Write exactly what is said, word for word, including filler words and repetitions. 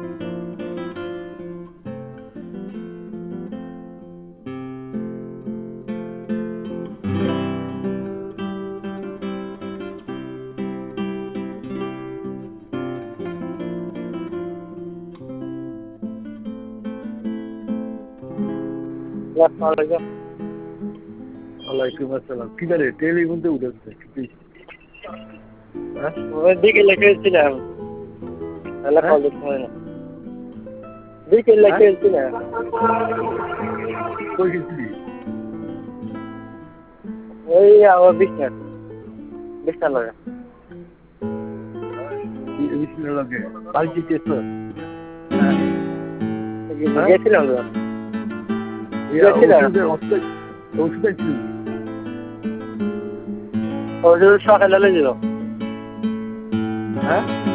ওয়ালাইকুম আসসালাম। কি করে টেলিফোনতে উঠেছে? বিকেলে খেলছিলাম, বিকেলে খেলছিলাম। কই গেছিলি? ওই আমার বিছনা বিছনা লাগা বিছনা লাগে পাল্টি কেছ গেছিলাম তো ওষুধ সকালে লেগেছিল। হ্যাঁ